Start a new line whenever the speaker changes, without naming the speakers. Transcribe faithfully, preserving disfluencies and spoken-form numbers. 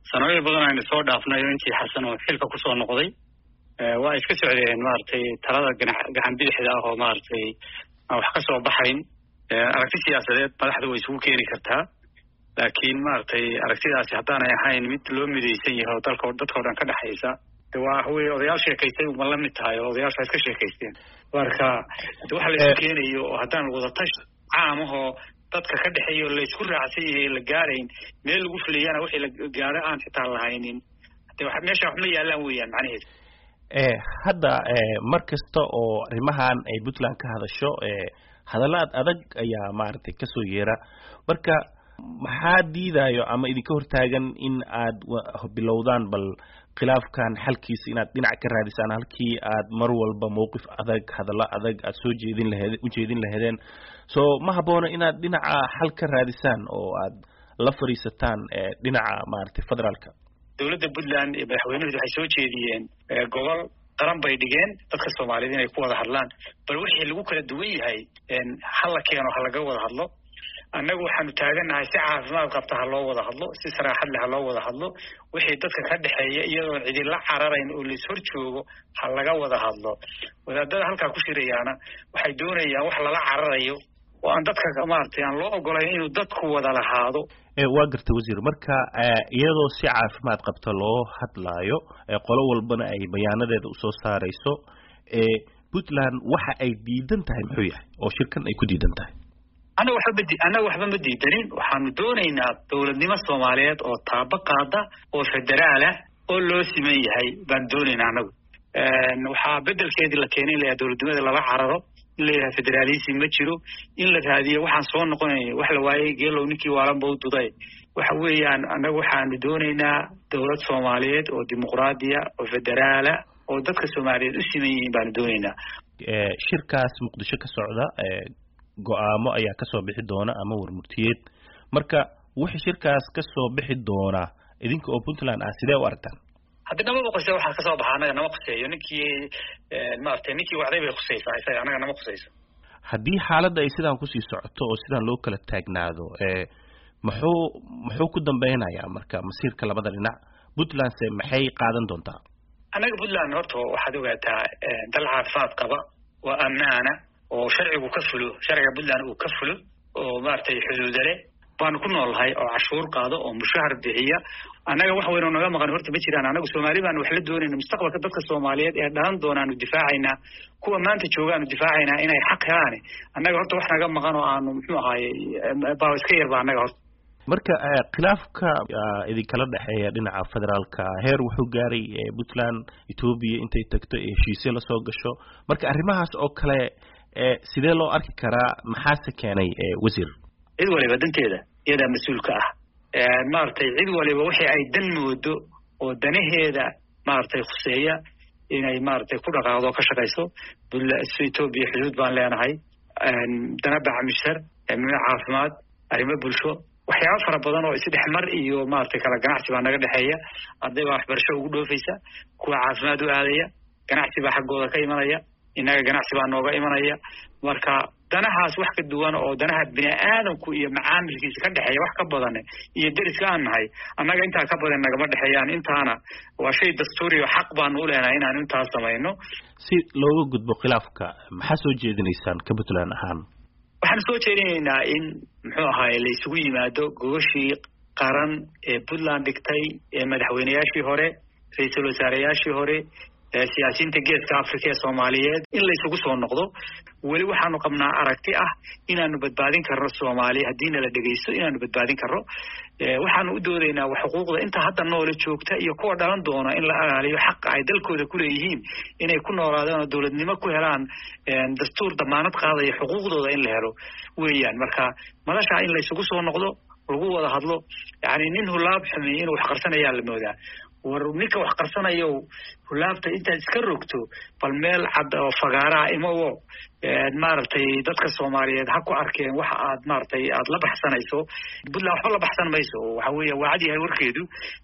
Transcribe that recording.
sanooyin badan aynu soo dhaafnay intii xasan oo xilka ku soo noqday waa iska socdeen maartay talada gacan bidixda ah oo maartay wax ka soo baxayn aragti siyaasadeed madaxda way isugu keeni kartaa laakiin maartay aragtidaasi haddaanay ahayn mid loo midaysan yahay dalka dadka dhan ka dhaxaysa waa way odayaal sheekaystay uma la mid tahay odayaasha iska sheekaysteen marka waxa la isku keenayo oo haddaan wada tash caam ah oo dadka ka dhaxeeyo la isku raacsan yahay la gaarayn meel lagu fuliyana wixii la gaaro aan xitaa lahaynin waxa meesha wax ma yaalaan weeyaan macnaheedu
ee hadda mar kasta oo arrimahan ay Puntland ka hadasho ee hadalaad adag ayaa maartay ka soo yeera marka maxaa diidayo ama idinka hortaagan in aad bilowdaan bal khilaafkan xalkiisa inaad dhinac ka raadisaan halkii aad mar walba mowqif adag hadalla adag aad soo jeedin lahayd u jeedin lahaydeen soo ma haboono inaad dhinaca xal ka raadisaan oo aad la fariisataan dhinaca maartay federaalka
dawladda Puntland iyo madaxweynuhu waxay soo jeediyeen gobol qaran bay dhigeen dadka Soomaaliyeed inay ku wada hadlaan bal wixii lagu kala duwan yahay in hal la keeno hal laga wada hadlo annagu waxaanu taaganahay si caafimaad qabta ha loo wada hadlo si saraaxad leh ha loo wada hadlo wixii dadka ka dhaxeeya iyadoo cidi la cararayn oo la hor joogo ha laga wada hadlo wadaadada halka ku shirayaana waxay doonayaan wax lala cararayo oo aan dadka maartay aan loo ogolayn inuu dadku wada lahaado
ee waa gartay wasiir marka iyadoo si caafimaad qabta loo hadlaayo qolo walbana ay bayaanadeeda u soo saarayso ee Puntland waxa ay diidan tahay muxuu yahay oo shirkan ay ku diidan tahay
ana waxa badi ana waxba ma diidanin waxaanu doonaynaa dawladnimo Soomaaliyeed oo taaba qaada oo federaal ah oo loo siman yahay baan doonaynaa anagu een waxa bedelkeedii la keenay ilaa dawladnimada laba cararo ilaa federalism ma jiro in la raadiyo waxaan soo noqonay wax la waayay geelow ninkii waalan buu duday waxa weeyaan anagu waxaanu doonaynaa dawlad Soomaaliyeed oo dimuqraadiya oo federaal ah oo dadka Soomaaliyeed u siman yihiin baan doonaynaa
ee shirkaas Muqdisho ka socda ee go'aamo ayaa ka soo bixi doona ama warmurtiyeed marka wixii shirkaas ka soo bixi doona idinka oo Puntland ah sidee u aragtaan
hadda nama qosay waxa ka soo baxay anaga nama qosayo ninkii maartay ninkii wacday bay qosaysaa isaga anaga nama qosayso
haddii xaaladda ay sidaan ku sii socoto oo sidaan loo kala taagnaado ee muxuu muxuu ku dambaynayaa marka masiirka labada dhinac Puntland se maxay qaadan doontaa
anaga Puntland horto waxaad ogaataa dal caafimaad qaba waa ammaana oo sharcigu ka fulo sharciga Puntland uu ka fulo oo maartay xuduud leh baan ku noolahay oo cashuur qaado oo mushahar bixiya anaga wax weyn oo naga maqan horta ma jiraan anagu Soomaali baan wax la doonayna mustaqbalka dadka Soomaaliyeed ee dhalan doonaan u difaacayna kuwa maanta joogaan u difaacayna inay xaq helaan anaga horta wax naga maqan oo aanu muxuu ahaayay baa iska yar baa anaga horta
marka khilaafka idin kala dhaxeeya dhinaca federaalka heer wuxuu gaaray Puntland Ethiopia intay tagto ee heshiisyo la soo gasho marka arrimahaas oo kale ee sidee loo arki karaa maxaa se keenay wasiir
cid waliba danteeda iyada mas'uulka ah ee maartay cid waliba wixii ay dan moodo oo danaheeda maartay khuseeya inay maartay ku dhaqaaqdo ka shaqeyso Ethiopia xuduud baan leenahay dana bacmishar amni caafimaad arrimo bulsho waxyaabo fara badan oo isdhexmar iyo maartay kala ganacsi baa naga dhaxeeya arday baa waxbarasho ugu dhoofaysa kuwa caafimaad u aadaya ganacsi baa xaggooda ka imanaya inaga ganacsi baa nooga imanaya marka danahaas wax ka duwan oo danaha bini'aadamku iyo macaamilkiisa ka dhaxeeya wax ka badan iyo deriska aan nahay annaga inta ka badan naga ma dhaxeeyaan intaana waa shay dastuuri oo xaq baan u leenahay inaan intaas sameeyno
si looga gudbo khilaafka maxaa soo jeedinaysaan ka Puntland ahaan
waxaan soo jeedinaynaa in muxuu ahaayay la isugu yimaado gogashii qaran ee Puntland dhigtay ee madaxweynayaashii hore ra'iisul wasaarayaashii hore siyaasiyiinta geeska Afrika ee Soomaaliyeed in la isugu soo noqdo wali waxaanu qabnaa aragti ah inaanu badbaadin karno Soomaaliya haddii la dhageysto inaanu badbaadin karno waxaanu u doodaynaa wax xuquuqda inta hadda nool joogta iyo kuwa dhalan doona in la ilaaliyo xaq ay dalkooda ku leeyihiin inay ku noolaadaan oo dawladnimo ku helaan dastuur damaanad qaadaya xuquuqdooda in la helo weeyaan marka madasha in la isugu soo noqdo lagu wada hadlo yaani nin hulaab xumay inuu wax qarsanaya la moodaa war ninka wax qarsanayo hulaabta inta iska rogto bal meel cad oo fagaara imawo ee maartay dadka Soomaaliyeed ha ku arkeen waxa aad maartay aad la baxsanayso Puntland waxa la baxsan mayso waxa weeye waacad yahay warkeedu